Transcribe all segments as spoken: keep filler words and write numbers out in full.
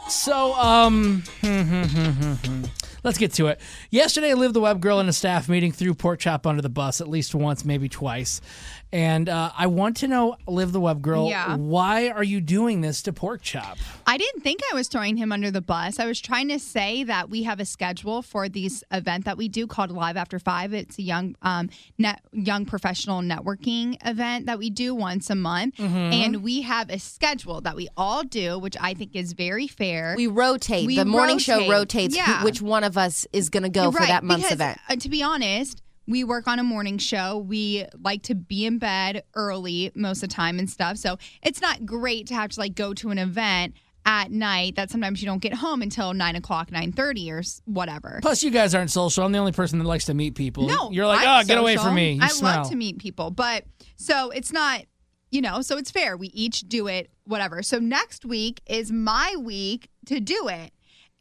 So, um, let's get to it. Yesterday, Liv the Web Girl in a staff meeting threw Pork Chop under the bus at least once, maybe twice. And uh, I want to know, Liv the Web Girl, Yeah. why are you doing this to Pork Chop? I didn't think I was throwing him under the bus. I was trying to say that we have a schedule for this event that we do called Live After Five. It's a young, um, net, young professional networking event that we do once a month, Mm-hmm. and we have a schedule that we all do, which I think is very fair. We rotate. We the morning show rotate. rotates who- Yeah. which one of us is going to go You're for right, that month's because, event. Uh, to be honest, we work on a morning show. We like to be in bed early most of the time and stuff. So it's not great to have to like go to an event at night that sometimes you don't get home until nine o'clock, nine thirty or s- whatever. Plus, you guys aren't social. I'm the only person that likes to meet people. No, You're like, I'm oh, get away social. from me. You I smell. love to meet people, but so it's not, you know, so it's fair. We each do it, whatever. So next week is my week to do it.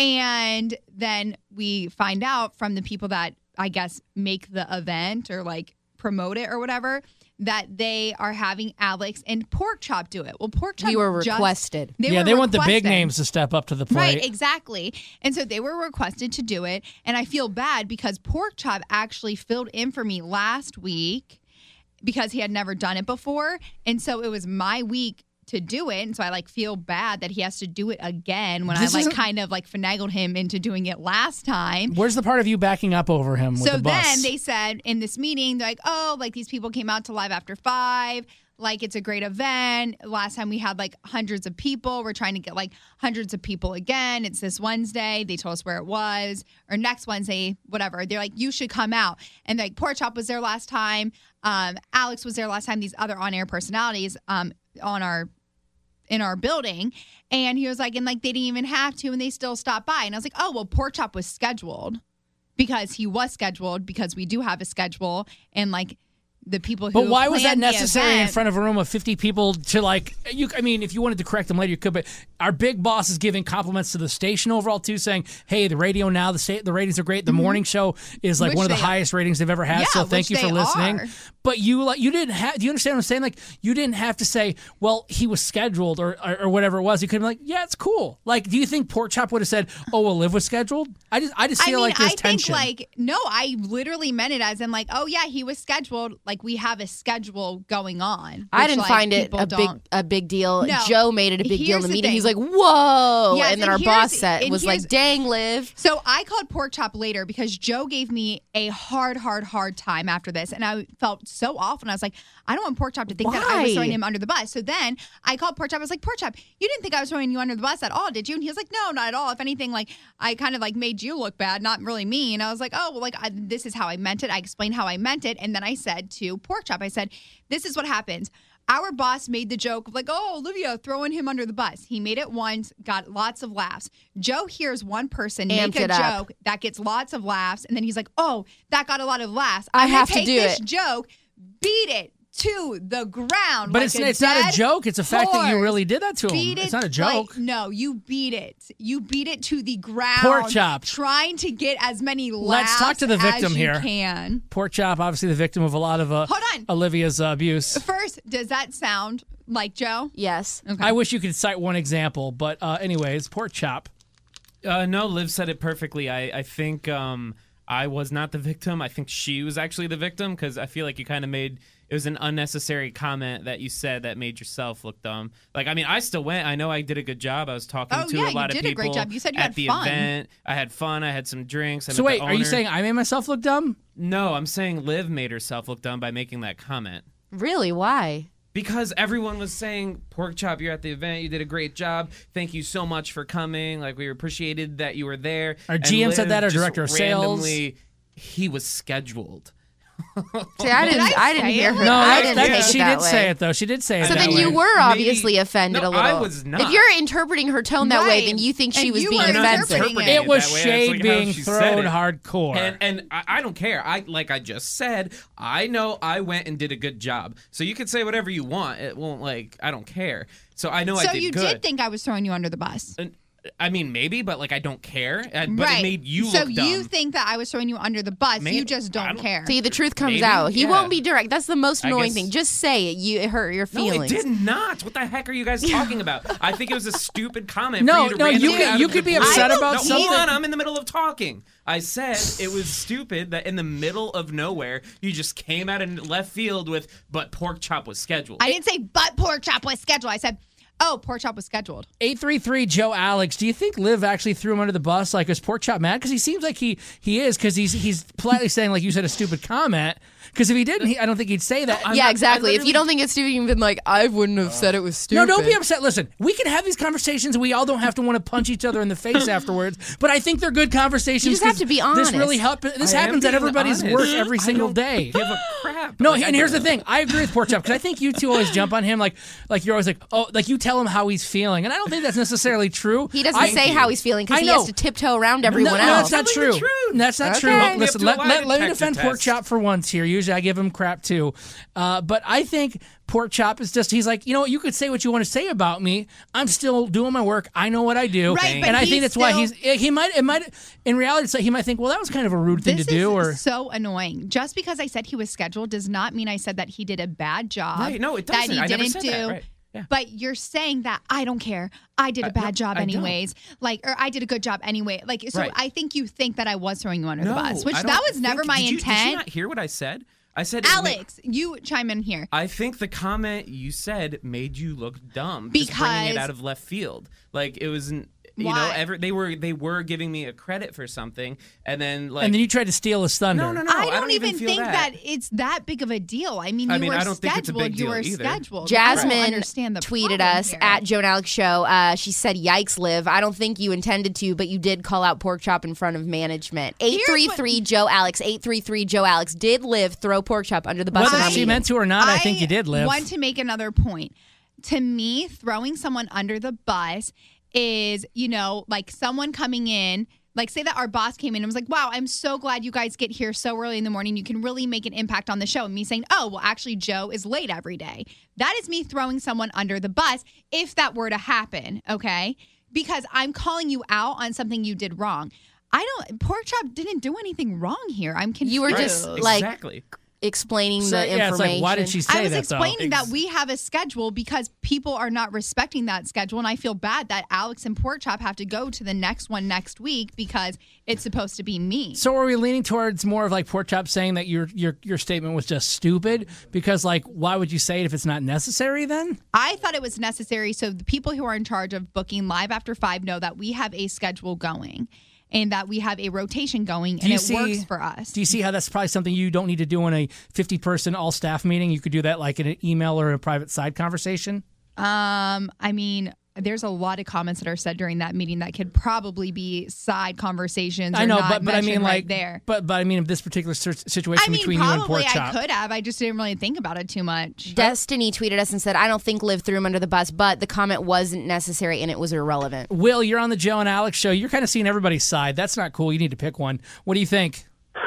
And then we find out from the people that I guess make the event or like promote it or whatever that they are having Alex and Pork Chop do it. Well, Pork Chop We were just- requested. They yeah, were they want the big requested. names to step up to the plate. Right, exactly. And so they were requested to do it. And I feel bad because Pork Chop actually filled in for me last week because he had never done it before. And so it was my week to do it. And so I like feel bad that he has to do it again when This I like isn't- kind of like finagled him into doing it last time. Where's the part of you backing up over him with So the bus? then they said in this meeting, they're like, oh, like these people came out to Live After Five. Like it's a great event. Last time we had like hundreds of people. We're trying to get like hundreds of people again. It's this Wednesday. They told us where it was, or next Wednesday, whatever. They're like, you should come out. And like Pork Chop was there last time. Um, Alex was there last time. These other on-air personalities um, on our in our building. And he was like, and like they didn't even have to, and they still stopped by. And I was like, oh, well, Pork Chop was scheduled because he was scheduled because we do have a schedule. And like the people who But why was that planned the necessary in event- front of a room of fifty people to like you I mean if you wanted to correct them later you could, but our big boss is giving compliments to the station overall too, saying, hey, the radio now, the sta- the ratings are great. The morning show is like Which one of the they- highest ratings they've ever had. Yeah, so thank which you for they listening. are. But you like you didn't have do you understand what I'm saying? Like you didn't have to say, well, he was scheduled or or, or whatever it was. You could be like, yeah, it's cool. Like, do you think Pork Chop would have said, oh, well, Liv was scheduled? I just I just I feel mean, like there's I tension. think like no, I literally meant it as in like, oh yeah, he was scheduled. Like we have a schedule going on. I which, didn't like, find it people a big don't- a big deal. No. Joe made it a big deal in Here's the the meeting. thing. He's like, whoa. Yes, and then and our boss here's- said and was like, here's- dang, Liv. So I called Pork Chop later because Joe gave me a hard, hard, hard time after this. And I felt so awful. And I was like, I don't want Pork Chop to think that I was Why? throwing him under the bus. So then I called Pork Chop. I was like, Pork Chop, you didn't think I was throwing you under the bus at all, did you? And he was like, no, not at all. If anything, like I kind of like made you look bad, not really me. And I was like, oh, well, like I, this is how I meant it. I explained how I meant it. And then I said to Pork Chop, I said, this is what happens. Our boss made the joke of like, oh, Olivia throwing him under the bus. He made it once, got lots of laughs. Joe hears one person Amped make a it up. joke that gets lots of laughs, and then he's like, oh, that got a lot of laughs. I I'm gonna have to take do this it. joke, beat it to the ground. but like it's a it's not a dead joke. It's a fact that you horse. really did that to him. Beat It's it not a joke. like- no, you beat it. You beat it to the ground. Pork Chop. Trying to get as many laughs Let's talk to the victim as you here. can. Pork Chop, obviously the victim of a lot of uh, Hold on. Olivia's uh, abuse. First, does that sound like Joe? Yes. Okay. I wish you could cite one example, but uh, anyways, Pork Chop. Uh, no, Liv said it perfectly. I, I think um, I was not the victim. I think she was actually the victim because I feel like you kind of made it was an unnecessary comment that you said that made yourself look dumb. Like, I mean, I still went. I know I did a good job. I was talking Oh, to yeah, a you lot did of a people great job. You said you at had the fun. event. I had fun. I had some drinks. I So met wait, the are you owner. saying I made myself look dumb? No, I'm saying Liv made herself look dumb by making that comment. Really? Why? Because everyone was saying, Pork Chop, you're at the event. You did a great job. Thank you so much for coming. Like, we appreciated that you were there. Our And G M said Liv that, our just director of sales. randomly, he was scheduled. See, I didn't. I I, didn't say hear it? her. No, I that- didn't that- take she it that did way. say it though. She did say it So that then way. you were Maybe- obviously offended No, a little. I was not. If you're interpreting her tone that way, Right. then you think she And was you being were You're not offensive. interpreting It was that way. That's shade like how being she said thrown it. hardcore. And and I, I don't care. I like I just said. I know I went and did a good job. So you can say whatever you want. It won't like I don't care. So I know I So did you good. did think I was throwing you under the bus. And I mean, maybe, but like I don't care. Uh, But right. it made you so look dumb. you think that I was throwing you under the bus. Maybe. You just I don't, don't- care. See, the truth comes Maybe, out. He yeah. won't be direct. That's the most I annoying guess- thing. Just say it. You it hurt your No, feelings. it did not. What the heck are you guys talking about? I think it was a stupid comment. No, for you to no, you randomly could- out you of could the be blue- upset no, about no, something. Hold on, I'm in the middle of talking. I said it was stupid that in the middle of nowhere you just came out in left field with, but pork chop was scheduled. I didn't say but pork chop was scheduled. I said, oh, pork chop was scheduled. eight three three Joe Alex, do you think Liv actually threw him under the bus? Like, is Pork Chop mad? Because he seems like he he is, because he's he's politely saying, like you said, a stupid comment. Because if he didn't, he, I don't think he'd say that. I'm yeah, not- I exactly. If literally- you don't think it's stupid, you've been like, I wouldn't have said it was No, stupid. don't be upset. Listen, we can have these conversations and we all don't have to want to punch each other in the face afterwards. But I think they're good conversations. You just have 'cause to be This honest. really help. This I am happens at being everybody's honest. work every I single don't day. Give a crap. No, Like, I and here's the don't- thing. I agree with Pork Chop because I think you two always jump on him like like you're always like, oh, like you tell him how he's feeling, and I don't think that's necessarily true. He doesn't I, say how he's feeling because I he has know. to tiptoe around No, everyone no, else. that's not Telling true. the truth. That's not Okay. true. We have Listen, to let, lie let, let me detector defend Pork test. Chop for once here. Usually I give him crap too. Uh, but I think Pork Chop is just, he's like, you know what, you could say what you want to say about me. I'm still doing my work. I know what I do. Right, but and I he's think that's why still- he's, he might, it might, in reality, it's like he might think, well, that was kind of a rude thing This to do. is Or so annoying. Just because I said he was scheduled does not mean I said that he did a bad job. Right, no, it That doesn't. he I never didn't said do. that, right, yeah. But you're saying that I don't care. I did a Uh, bad no, job I don't. anyways. Like, or I did a good job anyway. Like, so Right. I think you think that I was throwing you under No, the bus, which I that don't was never think- my did you, Did you intent. not hear what I said? I said it ma- Alex, you chime in here. I think the comment you said made you look dumb just bringing Because- it out of left field. Like it was, n- you know, Why? ever they were they were giving me a credit for something, and then like and then you tried to steal his thunder. no, no, no, I don't, I don't even, feel think that. that. it's that big of a deal. I mean, you I mean, were I don't think it's a scheduled. big you deal were either. scheduled. I don't Jasmine understand the tweeted problem us here. at Joan Alex Show. Uh, she said, "Yikes, Liv! I don't think you intended to, but you did call out Pork Chop in front of management." Eight three three Joe Alex. Eight three three Joe Alex. Did Liv throw Pork Chop under the bus? Whether in our she meeting? meant to or not, I, think you did, Liv. want to make another point. To me, throwing someone under the bus is, you know, like someone coming in, like say that our boss came in and was like, wow, I'm so glad you guys get here so early in the morning. You can really make an impact on the show. And me saying, oh, well, actually, Joe is late every day. That is me throwing someone under the bus if that were to happen, okay? Because I'm calling you out on something you did wrong. I don't, Pork Chop didn't do anything wrong here. I'm confused. You were Right, just, like, exactly. explaining So, the yeah, information. it's like, why did she say I was that, explaining though? that we have a schedule because people are not respecting that schedule, and I feel bad that Alex and Pork Chop have to go to the next one next week because it's supposed to be me. So are we leaning towards more of like Pork Chop saying that your your your statement was just stupid? Because like, why would you say it if it's not necessary then? I thought it was necessary so the people who are in charge of booking Live After Five know that we have a schedule going and that we have a rotation going, and you it see- works for us. Do you see how that's probably something you don't need to do in a fifty-person all-staff meeting? You could do that like in an email or a private side conversation? Um, I mean, there's a lot of comments that are said during that meeting that could probably be side conversations. Or I know, not but but I mean mentioned like right there. But but I mean this particular cer- situation I mean, between you and probably Pork I Chop. could have. I just didn't really think about it too much. Destiny tweeted us and said, I don't think Liv threw him under the bus, but the comment wasn't necessary and it was irrelevant. Will, you're on the Joe and Alex show. You're kind of seeing everybody's side. That's not cool. You need to pick one. What do you think?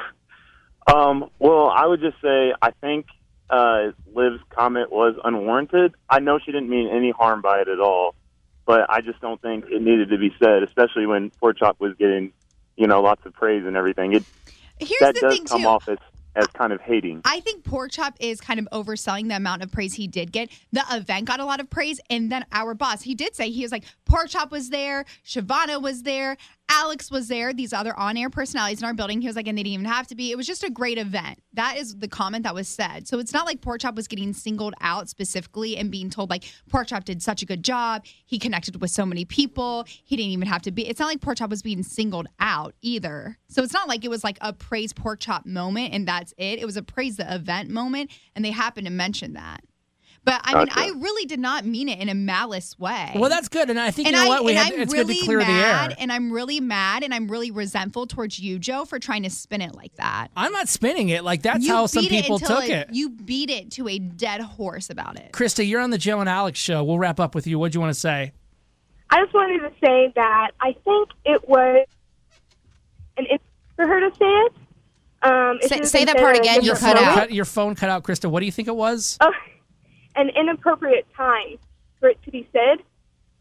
Um, well, I would just say I think uh, Liv's comment was unwarranted. I know she didn't mean any harm by it at all, but I just don't think it needed to be said, especially when Pork Chop was getting, you know, lots of praise and everything. It Here's that the does thing, come too. off as as kind of hating. I think Pork Chop is kind of overselling the amount of praise he did get. The event got a lot of praise, and then our boss, he did say, he was like, Pork Chop was there, Shavana was there, Alex was there, these other on-air personalities in our building. He was like, and they didn't even have to be. It was just a great event. That is the comment that was said. So it's not like Pork Chop was getting singled out specifically and being told, like, Pork Chop did such a good job. He connected with so many people. He didn't even have to be. It's not like Pork Chop was being singled out either. So it's not like it was like a praise Pork Chop moment and that's it. It was a praise the event moment, and they happened to mention that. But I mean, Gotcha. I really did not mean it in a malice way. Well, that's good, and I think and you know I, what we and had. I'm It's really good to clear mad, the air. and I'm really mad, and I'm really resentful towards you, Joe, for trying to spin it like that. I'm not spinning it. Like that's you how some beat it people until took it. You beat it to a dead horse about it. Krista, you're on the Joe and Alex show. We'll wrap up with you. What do you want to say? I just wanted to say that I think it was an in- for her to say it. Um, it Say- should have say been that said part at a again, you different cut moment. out. Cut, your phone cut out, Krista. What do you think it was? Oh, an inappropriate time for it to be said.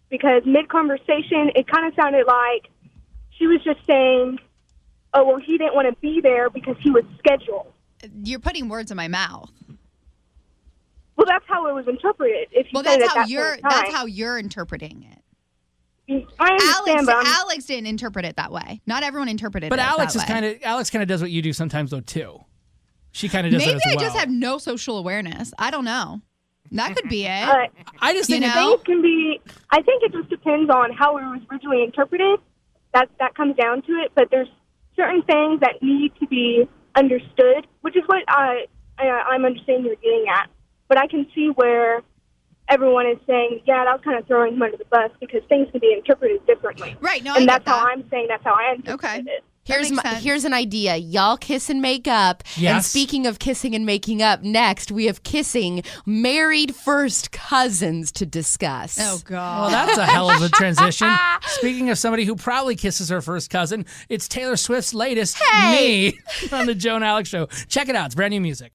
because mid-conversation, it kind of sounded like she was just saying, oh, well, he didn't want to be there because he was scheduled. You're putting words in my mouth. Well, that's how it was interpreted. If you Well, said that's it at how that you're point in that's time. how you're interpreting it. I understand, Alex, but I'm- Alex didn't interpret it that way. Not everyone interpreted But it Alex that is way. kind of Alex kind of does what you do sometimes though too. She kind of does Maybe that as I well. just have no social awareness. I don't know. That could be it. uh, I just You think know? things can be. I think it just depends on how it was originally interpreted. That that comes down to it. But there's certain things that need to be understood, which is what I, I I'm understanding you're getting at. But I can see where everyone is saying, yeah, that was kind of throwing him under the bus because things can be interpreted differently. Right. No, I and get that's that. how I'm saying that's how I interpreted Okay. it. Here's makes my, sense. here's an idea. Y'all kiss and make up. And Yes. speaking of kissing and making up, next we have kissing married first cousins to discuss. Oh God. Well, that's a hell of a transition. Speaking of somebody who probably kisses her first cousin, it's Taylor Swift's latest Hey! Me on the Joe and Alex Show. Check it out. It's brand new music.